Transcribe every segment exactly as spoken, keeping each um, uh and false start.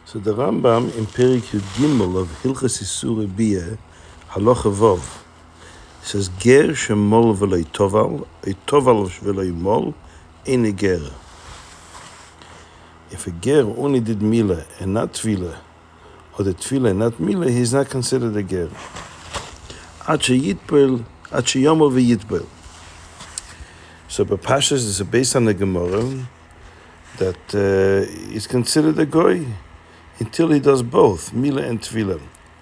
So the Rambam in Perik Yud Gimel of Hilchas Isur Biyah, Halacha Vov, says, Ger shemol v'loi toval, a toval v'loi mol, ein a ger. If a ger only did mila and not tvila, or the tvila and not mila, he's not considered a ger. Ad sheyitbel, ad sheyomol v'yitbel. So Bapashas is based on the Gemara that uh, he's considered a goy until he does both, mila and tvila.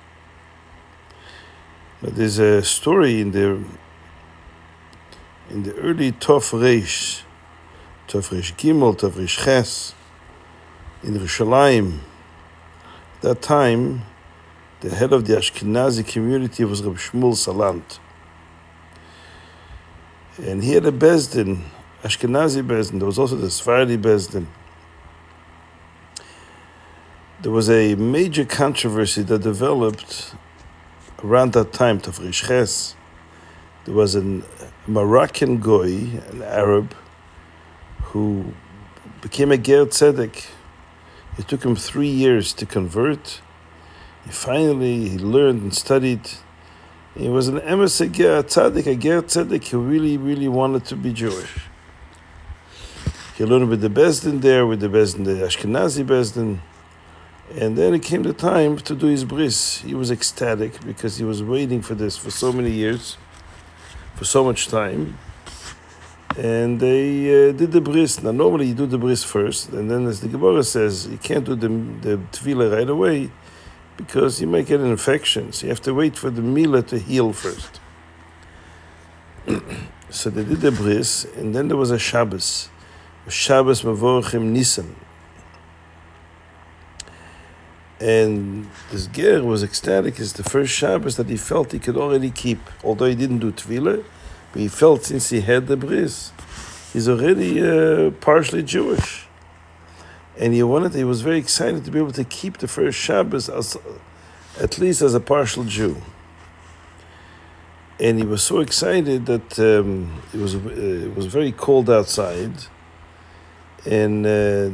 But there's a story in the in the early Tov Reish, Tov Reish Gimel, Tov Reish Ches, in Yerushalayim. That time, the head of the Ashkenazi community was Reb Shmuel Salant. And he had a Bezdin, Ashkenazi Bezdin. There was also the Sephardi Bezdin. There was a major controversy that developed around that time, Tov Reish Ches. There was a Moroccan goy, an Arab, who became a ger tzedek. It took him three years to convert. He finally he learned and studied. He was an emes a ger tzedek, a ger tzedek who really, really wanted to be Jewish. He learned with the Bezdin there, with the Bezdin, the Ashkenazi Bezdin. And then it came the time to do his bris. He was ecstatic because he was waiting for this for so many years, for so much time. And they uh, did the bris. Now, normally you do the bris first, and then as the Gemara says, you can't do the, the tefillah right away because you might get an infection. So you have to wait for the mila to heal first. So they did the bris, and then there was a Shabbos. Shabbos Mavorchim Nisan. And this ger was ecstatic. It's the first Shabbos that he felt he could already keep. Although he didn't do tefillah, but he felt since he had the bris, he's already uh, partially Jewish. And he wanted, he was very excited to be able to keep the first Shabbos as, at least as a partial Jew. And he was so excited that um, it was uh, it was very cold outside. And uh,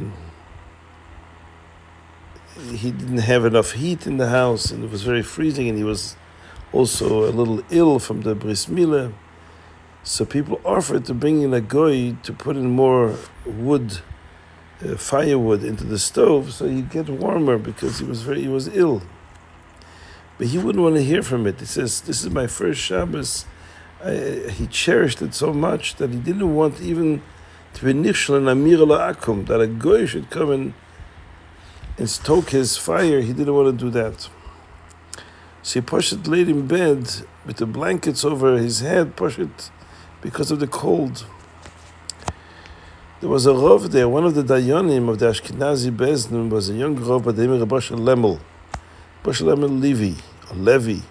he didn't have enough heat in the house, and it was very freezing, and he was also a little ill from the bris milah. So people offered to bring in a goy to put in more wood, uh, firewood into the stove, so he'd get warmer because he was very he was ill. But he wouldn't want to hear from it. He says, "This is my first Shabbos." I, he cherished it so much that he didn't want even to be nichshel and amir la'akum, that a goy should come and and stoke his fire. He didn't want to do that. So he Poshet laid in bed with the blankets over his head, Poshet, because of the cold. There was a Rav there, one of the Dayanim of the Ashkenazi Bezdin was a young Rav by the name of Rabbi Lemel, Rabbi Lemel Levi, or Levi.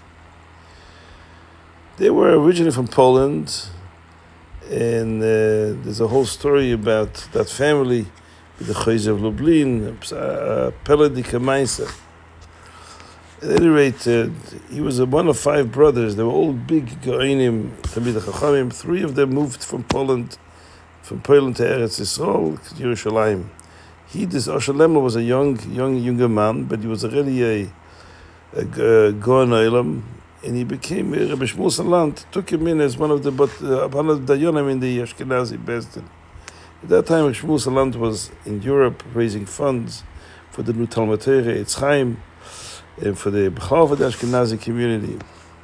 They were originally from Poland, and uh, there's a whole story about that family, the Chayz of Lublin, Peledik Maisa. At any rate, uh, he was one of five brothers. They were all big Goinim, Talmid Chachamim. Three of them moved from Poland, from Poland to Eretz Yisrael, to Yerushalayim. He, this Osher Lemel, was a young, young, younger man, but he was already a, a, a Goan Olam, and he became uh, Rabbi Shmuel Salant, took him in as one of the but uh, one of the Dayanim in the Ashkenazi Bezdin. At that time, Shmuel Salant was in Europe raising funds for the new Talmud Torah, Eitz Chaim, and for the B'chal for the Ashkenazi community.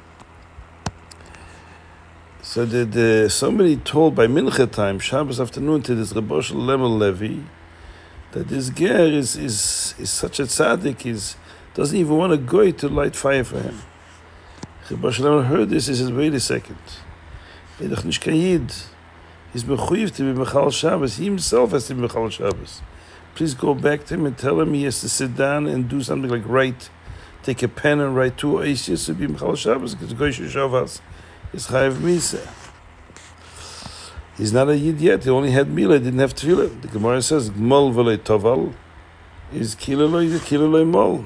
So the, the, somebody told by Mincha time, Shabbos afternoon, to this Rabbi Lemel Levi, that this ger is, is, is such a tzaddik, he doesn't even want to go to light fire for him. Rabbi Lemel heard this, he says, wait a second. He's mechuyev to be Mechal Shabbos. He himself has to be Mechal Shabbos. Please go back to him and tell him he has to sit down and do something like write, take a pen and write two Oisius to be Mechal Shabbos, because Goy Shavas is Chayev Misa. He's not a Yid yet. He only had Mila, he didn't have Tefillah. The Gemara says, Gmol v'lei Toval is Kiloloi, Kiloloi Mol.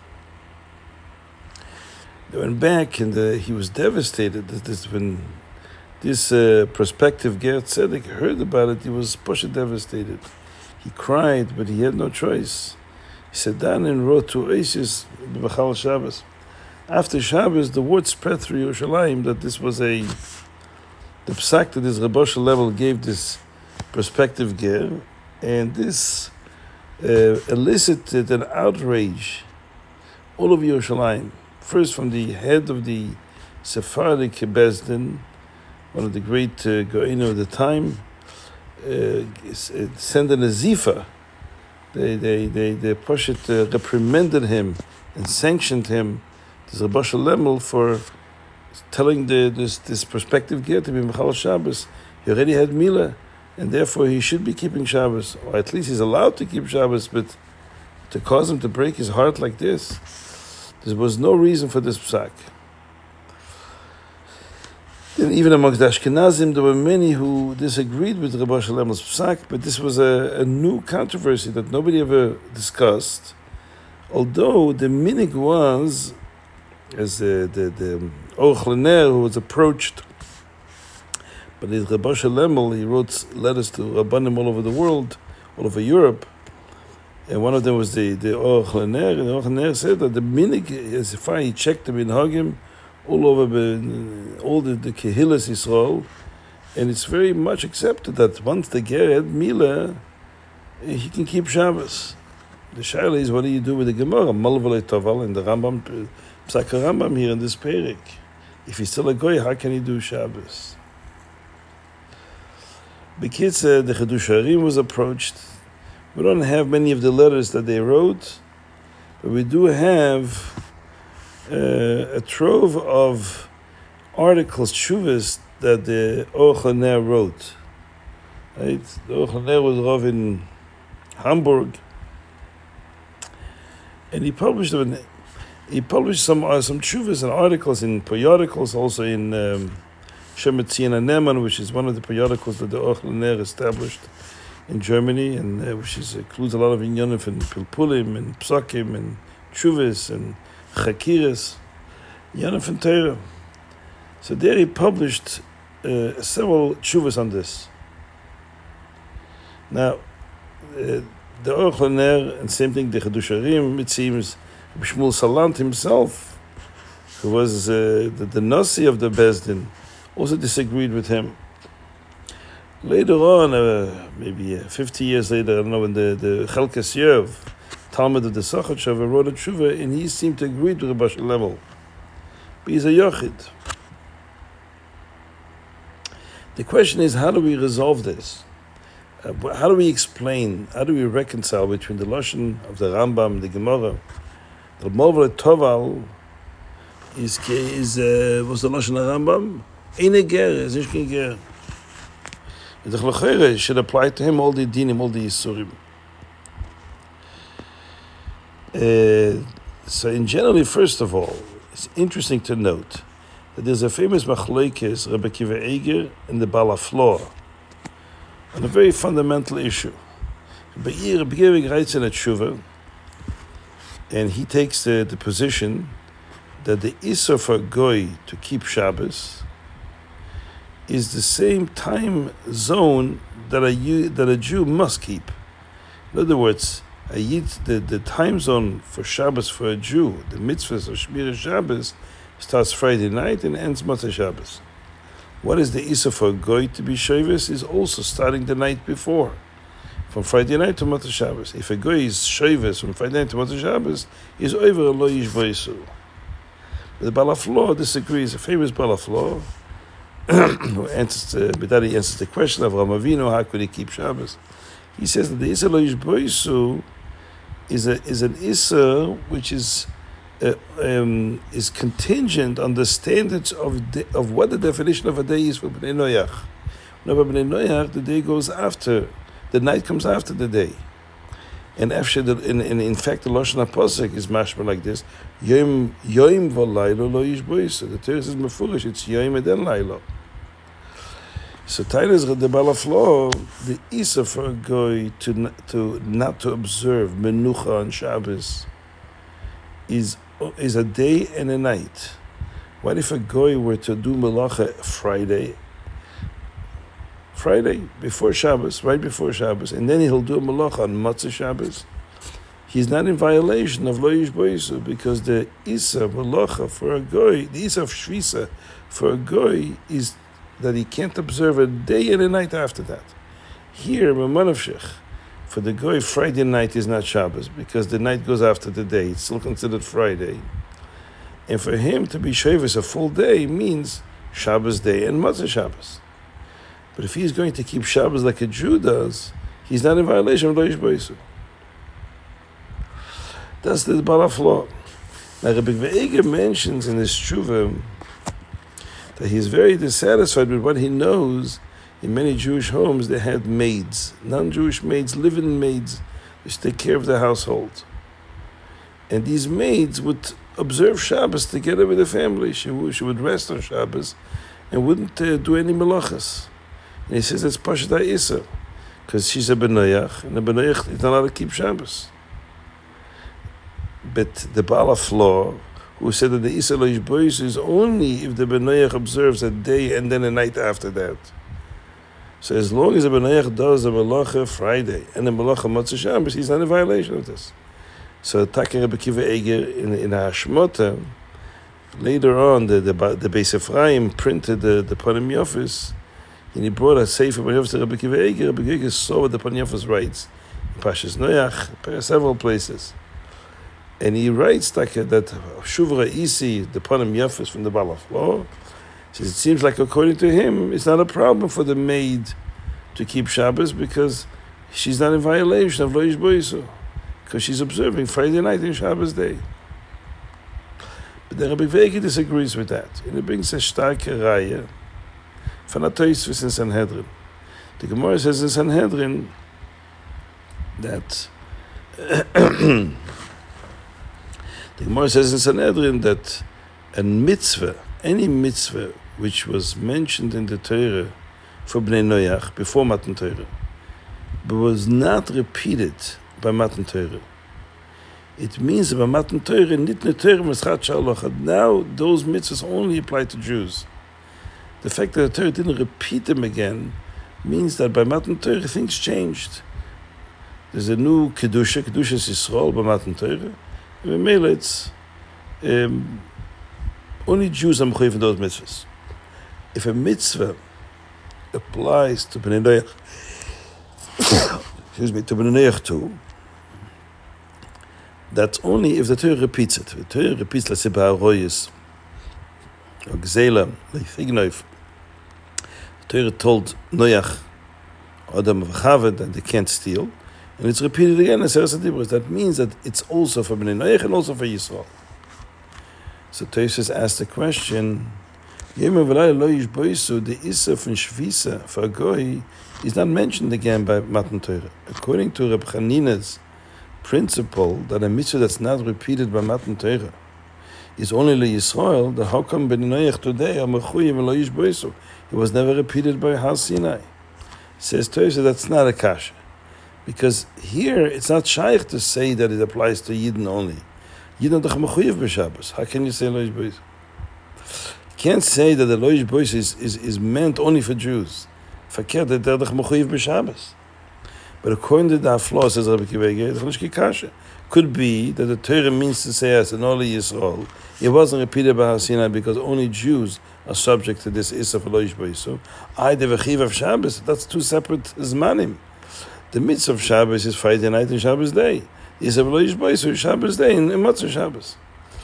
They went back, and uh, he was devastated that this when This uh, prospective ger tzedek heard about it. He was pushed devastated. He cried, but he had no choice. He sat down and wrote two Oasis b'Chal Shabbos. After Shabbos, the word spread through Yerushalayim that this was a the psak that this Reb Osher level gave this prospective ger, and this uh, elicited an outrage all over Yerushalayim. First, from the head of the Sephardic Bezdin, one of the great uh, Go'inu of the time, uh, sent a nazifa. They they they they Poshet uh, reprimanded him and sanctioned him, this Reb Osher Lemel, for telling the this this prospective ger to be Mechal Shabbos. He already had Milah, and therefore he should be keeping Shabbos, or at least he's allowed to keep Shabbos. But to cause him to break his heart like this, there was no reason for this psak. Then even amongst the Ashkenazim, there were many who disagreed with Reb Osher Lemel's psak, but this was a, a new controversy that nobody ever discussed. Although the minig was, as the the, the Aruch LaNer, who was approached by the Reb Osher Lemel, he wrote letters to Rabbanim all over the world, all over Europe, and one of them was the the Aruch LaNer, and the Aruch LaNer said that the minig, as if he checked the minhagim all over the, all the, the Kehillas Yisrael, and it's very much accepted that once the ger had Milah, he can keep Shabbos. The shaila is, what do you do with the Gemara? Malvale Toval and the Rambam, Psak Rambam here in this Perik. If he's still a goy, how can he do Shabbos? B'kitzur, the Chidush Harim was approached. We don't have many of the letters that they wrote, but we do have uh, a trove of articles, shuvas, that the Aruch LaNer wrote. Right? The Aruch LaNer was Rav in Hamburg, and he published them. He published some uh, some shuvas and articles in periodicals, also in um, Shemet Tzion HaNeman, which is one of the periodicals that the Aruch LaNer established in Germany, and uh, which is, includes a lot of inyanim and pilpulim and psakim and shuvas and chakiras, inyanim and Torah. So there he published uh, several shuvas on this. Now, uh, the Aruch LaNer, and same thing, the Chidush Harim, it seems, Shmuel Salant himself, who was uh, the, the Nasi of the Bezdin, also disagreed with him. Later on, uh, maybe uh, fifty years later, I don't know, when the, the Chelkas Yov, Talmud of the Sachat wrote a tshuva, and he seemed to agree to Reb Osher Lemel. But he's a Yochid. The question is, how do we resolve this? Uh, how do we explain, how do we reconcile between the Lashon of the Rambam, the Gemara? The Malvale Toval is, is uh, was the Lashon of Rambam? Eine ger, is nicht kein ger. The Chlachere should apply to him all the dinim, all the yisurim. Uh, so in generally, first of all, it's interesting to note that there's a famous machlokes, Rebbe Akiva Eiger and the Baal HaFlor, on a very fundamental issue. Rebbe Eiger writes in a tshuva, and he takes the, the position that the Isser for Goy to keep Shabbos is the same time zone that a, that a Jew must keep. In other words, a Yid, the, the time zone for Shabbos for a Jew, the mitzvahs of Shmir Shabbos, starts Friday night and ends Motzei Shabbos. What is the Isser for Goy to be Shavuos is also starting the night before, from Friday night to Motzei Shabbos. If a Goy is Shavuos from Friday night to Motzei Shabbos, is over a lo yishboisu. The Baal HaFlor disagrees. A famous Baal HaFlor who answers, uh, but that he answers the question of Avraham Avinu, how could he keep Shabbos? He says that the Isser lo yishboisu is a is an Isser which is uh, um, is contingent on the standards of de, of what the definition of a day is for Bnei Noach. Now, for Bnei Noach, the day goes after, the night comes after the day. And after the, in, in, in fact, the Lashon HaPosek is mashma like this: Yom Yom v'Laylo lo yishboisu. The Torah says mefurish, it's Yom and then Laylo. So Tailus the Baal HaFlor, the Isser for a goy to to not to observe Menucha on Shabbos is is a day and a night. What if a goy were to do Melacha Friday? Friday before Shabbos, right before Shabbos, and then he'll do a Melacha on Motzei Shabbos. he's not in violation of Lo Yishboisu, because the Isa Malacha for a goy, the Isa of Shvisa for a goy is that he can't observe a day and a night after that. Here, Mamanavshich, for the goy, Friday night is not Shabbos, because the night goes after the day. It's still considered Friday. And for him to be Shavuos a full day means Shabbos day and Matzah Shabbos. But if he's going to keep Shabbos like a Jew does, he's not in violation of Lo Yishboisu. That's the Balaf law. Now, Rabbi Ve'eger mentions in his Tshuva that he is very dissatisfied with what he knows. In many Jewish homes, they had maids, non-Jewish maids, live-in maids, which take care of the household. And these maids would observe Shabbos together with the family. She would, she would rest on Shabbos and wouldn't uh, do any melachas. And he says that's Pashat HaIsa, because she's a Benoyach, and a Benoyach is not allowed to keep Shabbos. But the Balaf law, who said that the Isa Lo Yishboisu is only if the Benoyach observes a day and then a night after that. So as long as the Benoyach does the Malacha Friday and the Malacha Matzah Shabbos, he's not in violation of this. So Taki Rabbi Akiva Eiger in, in Hashmota, later on, the, the, the Beis Ephraim printed the, the Panim Yofis, and he brought a Sefer Panim Yofis to Rabbi Akiva Eiger. Rabbi Akiva saw what the Panim Yofis writes in Pashas Noach, several places. And he writes like that Shuvra Isi, the Panim Yafis from the Balaf law, says it seems like according to him, it's not a problem for the maid to keep Shabbos because she's not in violation of Lo Yishboisu, because she's observing Friday night and Shabbos day. But the Rabbi Ve'eger disagrees with that. And he brings a starke Raya from a Tosfos in Sanhedrin. The Gemara says in Sanhedrin that the Gemara says in Sanhedrin that a mitzvah, any mitzvah which was mentioned in the Torah for Bnei Noach before Matan Torah, but was not repeated by Matan Torah, it means that by Matan Torah, nitne Torah mischat shalocha. Now those mitzvahs only apply to Jews. The fact that the Torah didn't repeat them again means that by Matan Torah things changed. There's a new Kedusha, Kedusha is Yisrael by Matan Torah. And it's um, only Jews are mechuyev in those mitzvahs. If a mitzvah applies to Bnei Noach, excuse me, to Bnei Noach too, that's only if the Torah repeats it. The Torah repeats la sibah royis, or gzela, leichignoif. The Torah told Noach, Adam of Chava, that they can't steal. And it's repeated again in Seres HaDibros. That means that it's also for Bnei Noach and also for Yisrael. So Tosfos asked the question, Yom V'layla Lo Yishboisu, the Issa from Shvisa for a goy is not mentioned again by Matan Torah. According to Reb Chanina's principle that a mitzvah that's not repeated by Matan Torah is only Lo Yisrael, the how come Bnei Noach today are mechuyev Lo Yishboisu? It was never repeated by Har Sinai. Says Tosfos that's not a kasha. Because here, it's not shaykh to say that it applies to Yidden only. Yidden doch mechuyev b'Shabbos. How can you say Lo Yishboisu? You can't say that the Lo Yishboisu is, is, is meant only for Jews. Verkehrt, that they're doch mechuyev b'Shabbos. But according to the flaw, says Rabbi Akiva, could be that the Torah means to say as an only Yisrael. It wasn't repeated by Har Sinai because only Jews are subject to this Issa for Lo Yishboisu. I, the V'chiv of Shabbos, that's two separate Zmanim. The mitzvah of Shabbos is Friday night and Shabbos day. Is a Lo Yishboisu Shabbos day and Matzah Shabbos.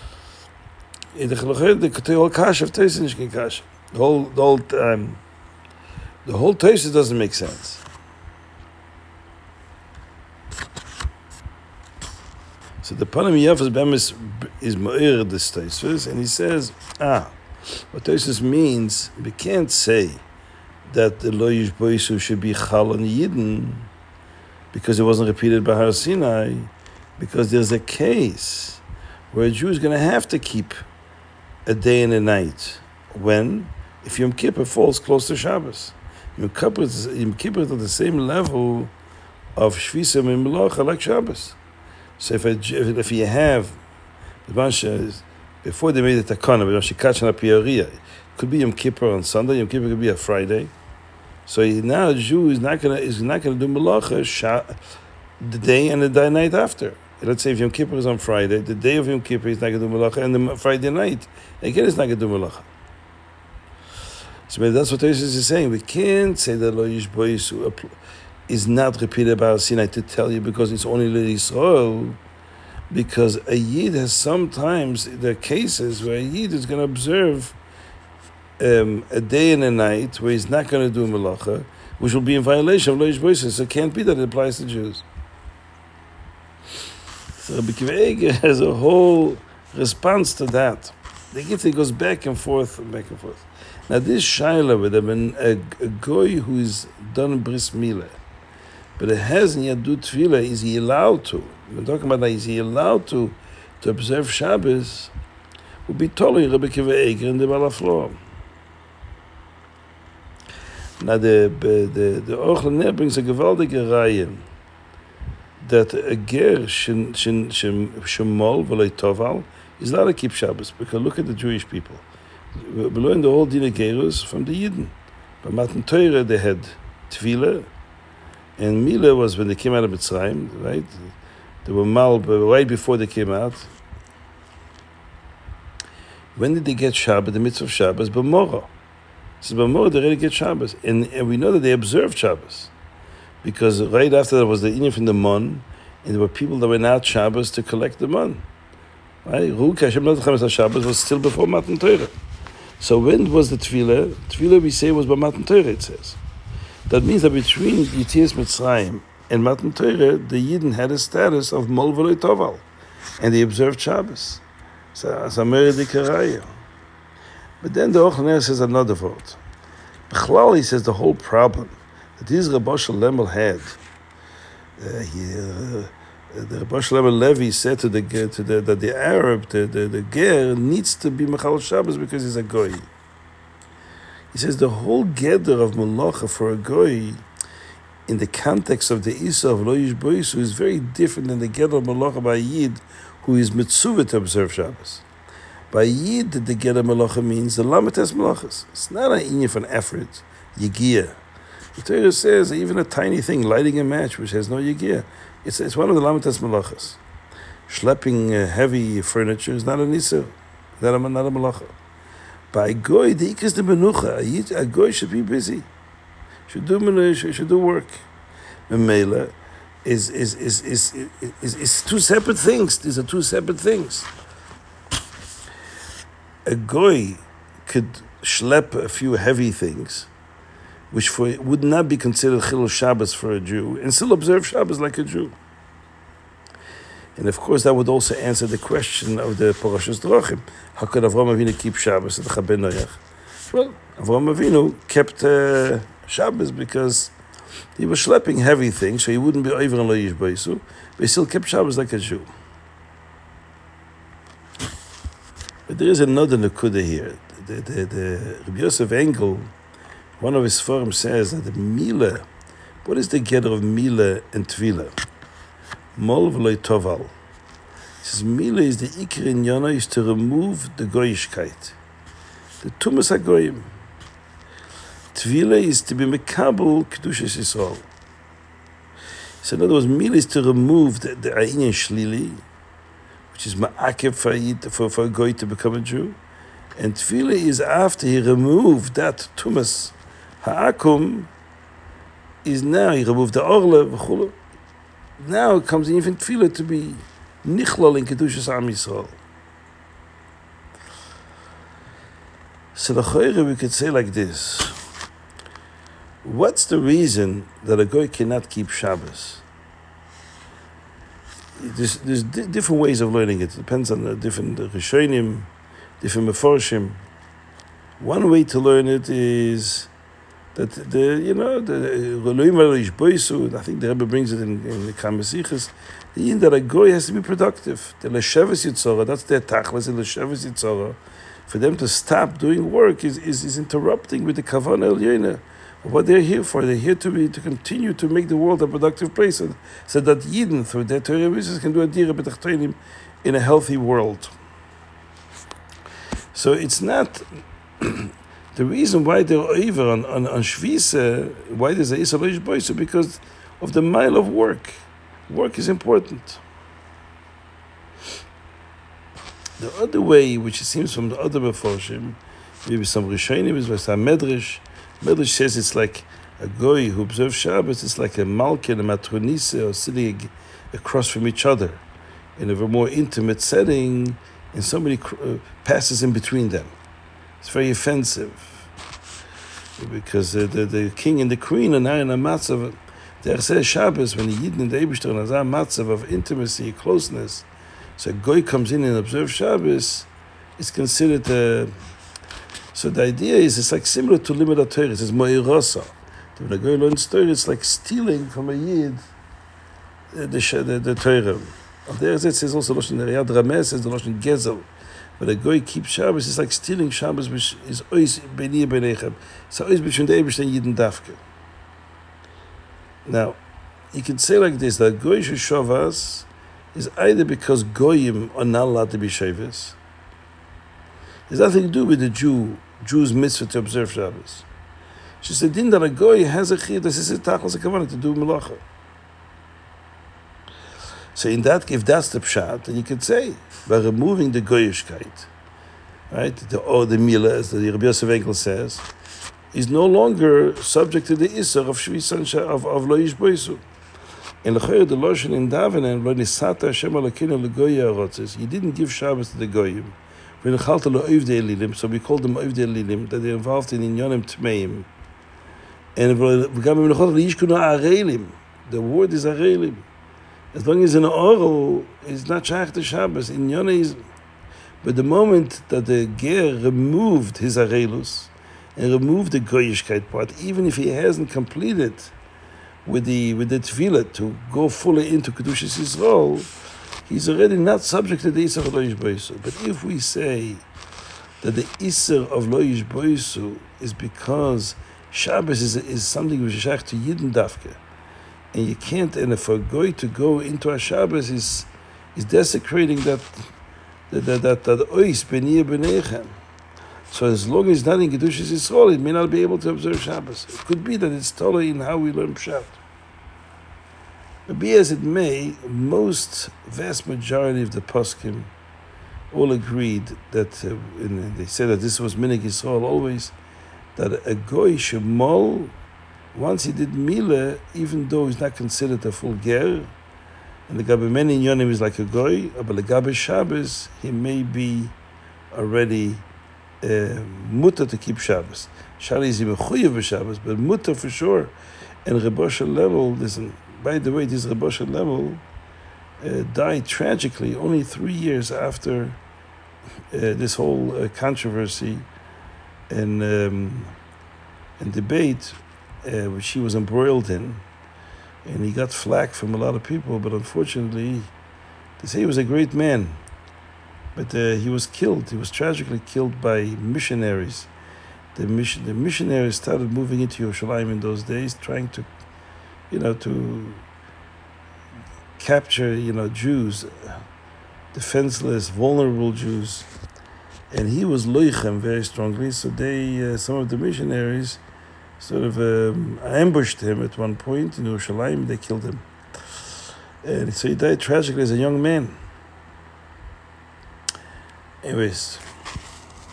The whole kasha of Tosfos is not kasha. The whole the whole um, the whole Tosfos doesn't make sense. So the Panim Yafas Bemis is Me'ir this Tosfos, and he says, ah, what Tosfos means, we can't say that the Lo Yishboisu should be Chal on Yidden, because it wasn't repeated by Har Sinai, because there's a case where a Jew is going to have to keep a day and a night. When? If Yom Kippur falls close to Shabbos. Yom Kippur is, Yom Kippur is at the same level of Shvisa and Melacha like Shabbos. So if, a, if you have, before they made the Takana, it could be Yom Kippur on Sunday, Yom Kippur could be a Friday. So now a Jew is not gonna is not gonna do melacha the day and the day night after. let's say if Yom Kippur is on Friday, the day of Yom Kippur is not going to do malacha, and the Friday night, again, it's not going to do malacha. So that's what Tosis is saying. We can't say that Lo Yishboisu is not repeated by Sinai to tell you because it's only Lo Yisrael, because a Yid has sometimes, there are cases where a Yid is going to observe um, a day and a night where he's not going to do malacha, which will be in violation of Lo Yishboisu. So it can't be that it applies to Jews. So Rabbi Akiva Eiger has a whole response to that. The Gita goes back and forth and back and forth. Now this shaila with a, a, a goy who is done bris milah, but it has in Yadut Tefillah, is he allowed to? We're talking about that, is he allowed to to observe Shabbos? Would be totally Rabbi Akiva Eiger and the Balaflor. Now the the the Orchel Ner brings a gewaltige Reihe that a ger shen shen shen shemol v'loy toval is not to keep Shabbos, because look at the Jewish people. We learned the whole Dina Gerus from the Yidden. By Matan Torah they had Tefillah, and Milah was when they came out of Mitzrayim, right? They were mal right before they came out. When did they get Shabbat? The mitzvah of Shabbos, B'morah. This is B'morah, they already get Shabbos. And, and we know that they observed Shabbos, because right after that was the Inyan from the Mon, and there were people that went out Shabbos to collect the Mon. Right? Ru Kashem Not Shabbos was still before Matan Torah. So when was the Tefillah? Tefillah we say was by Matan Torah, it says. That means that between Yitzias Mitzrayim and Matan Torah, the Yidden had a status of Mol V'Lo Toval, and they observed Shabbos. So, as a Meredikarayu. But then the Orchel Ner says another word. B'chlal, he says the whole problem that this Rabbi Shalem had, uh, he, uh, the Rabbi Shalem Levi said to the to the that the Arab, the, the, the ger, needs to be Mechal Shabbos because he's a goy. He says the whole gather of Malacha for a goy, in the context of the Isa of Lo Yishboisu, is very different than the gather of Malacha by Yid, who is mitzvah to observe Shabbos. By Yid, the gather of Malacha means the Lamites Malachas. It's not an inyan for an effort, Yigiyah. The Torah says even a tiny thing, lighting a match, which has no Yigiyah, It's it's one of the Lamites Malachas. Schlepping uh, heavy furniture is not a Nisa, not a, not a Malacha. By Goy, the Ikas de Menucha, a Goy should be busy, should do should, should do work. Memela is is is, is is is is two separate things. These are two separate things. A Goy could schlep a few heavy things, which for would not be considered Chilul Shabbos for a Jew, and still observe Shabbos like a Jew. And of course, that would also answer the question of the Parashas Drachim. How could Avraham Avinu keep Shabbos at the Chabei Noach? Well, Avraham Avinu kept uh, Shabbos because he was schlepping heavy things, so he wouldn't be over on Lo Yishboisu, but he still kept Shabbos like a Jew. But there is another Nekuda here. The, the, the Rabbi Yosef Engel, one of his forums, says that the Milah, what is the gather of Milah and Tefillah? Mol V'Lo Toval. He says Milah is the Iker in Yana, is to remove the Goyishkeit, the Tumas HaGoyim. Tefillah is to be Mekabel Kedushas Yisrael. So in other words, Milah is to remove the, the Ayin Shlili, which is Ma'akev for, for, for a Goy to become a Jew. And Tefillah is after he removed that Tumas Ha'akum, is now he removed the Orla v'chulu. Now it comes in even Tefillah to be Nichlal in Kedushas Am Yisrael. So the Chayre we could say like this: what's the reason that a Goy cannot keep Shabbos? There's, there's di- different ways of learning it. It depends on the different Rishonim, different Meforshim. One way to learn it is that the you know the Reloim V'Lo Yishboisu, I think the Rebbe brings it in, in the Kamasichas, the in that a Goy has to be productive. The Leshavas Yitzorah, that's their tachlis, the Leshavas Yitzorah. For them to stop doing work is, is, is interrupting with the Kavanah Elyoinah. What they're here for, they're here to be to continue to make the world a productive place, and so that Yidden through their Torah business can do a dira b'tachtonim in a healthy world. So it's not the reason why they're over on on, on Shvisa, why there's a Yisrael Boys, because of the mile of work. Work is important. The other way, which it seems from the other Meforshim, maybe some Rishonim, is some Medrash. Medrash says it's like a goy who observes Shabbos. It's like a malka and a matronise or sitting across from each other in a more intimate setting, and somebody uh, passes in between them. It's very offensive because uh, the, the king and the queen are now in a matzav. There says Shabbos when the Yidden and the Eibishter are in a matzav of intimacy, closeness. So a goy comes in and observes Shabbos, it's considered a... So the idea is, it's like similar to Limud Torah. It's mo'irosa. When a goy learns Torah, it's like stealing from a Yid the, the, the, the Torah. There it says also, Loshen Riyad Rameh says the Loshen Gezel. But a goy keeps Shabbos, it's like stealing Shabbos, which is ois b'niyah b'nechem. It's ois between the Eibishter and Yidden Dafke. Now, you can say like this, that goy shushavas is either because goyim are not allowed to be shavas. It has nothing to do with the Jew, Jew's mitzvah to observe Shabbos. She said, din that a goy has a chiyuv, this is a tachlis a kavanah to do melacha. So in that, if that's the pshat, then you could say, by removing the goyishkeit, right, the, or the milah, as the Rabbi Yosef Enkel says, is no longer subject to the isser of shvis of, of lo yishboisu. In L'chayr, the Loshen in Davenem, lo nisata Hashem alakinu legoya arotzes, you didn't give Shabbos to the goyim. So we call them Oivdei Elilim, that they're involved in Inyonim Tmeim. And the word is Arelim. As long as an oral is not Shach to Shabbos, Inyone is... But the moment that the Ger removed his Arelus and removed the Goyishkeit part, even if he hasn't completed with the with the Tefillah to go fully into Kedushas Yisrael, he's already not subject to the Isser of Lo Yishboisu. But if we say that the Isser of Lo Yishboisu is because Shabbos is, is something which is shaykh to Yidden Dafke, and you can't, and if a goy to go into a Shabbos is is desecrating that that that that, that ois b'niyah b'nechem. So as long as it's not in Kedushas Yisrael, it may not be able to observe Shabbos. It could be that it's totally in how we learn Pshat. But be as it may, most vast majority of the poskim all agreed that, uh, in, they said that this was Minig Yisrael always, that a goy shemol, once he did mila, even though he's not considered a full ger, and the gabe many yonim is like a goy, but the gabe Shabbos, he may be already uh, mutter to keep Shabbos. Shali is mechuyev b'Shabbos, but mutter for sure. And Reb Osher level, listen, by the way, this Reb Osher level uh, died tragically only three years after uh, this whole uh, controversy and um, and debate uh, which he was embroiled in, and he got flack from a lot of people. But unfortunately, they say he was a great man, but uh, he was killed. He was tragically killed by missionaries. The mission, the missionaries started moving into Yerushalayim in those days, trying to, you know, to capture, you know, Jews, defenseless, vulnerable Jews. And he was loichem very strongly, so they, uh, some of the missionaries, sort of um, ambushed him at one point in Yerushalayim. They killed him, and so he died tragically as a young man. Anyways.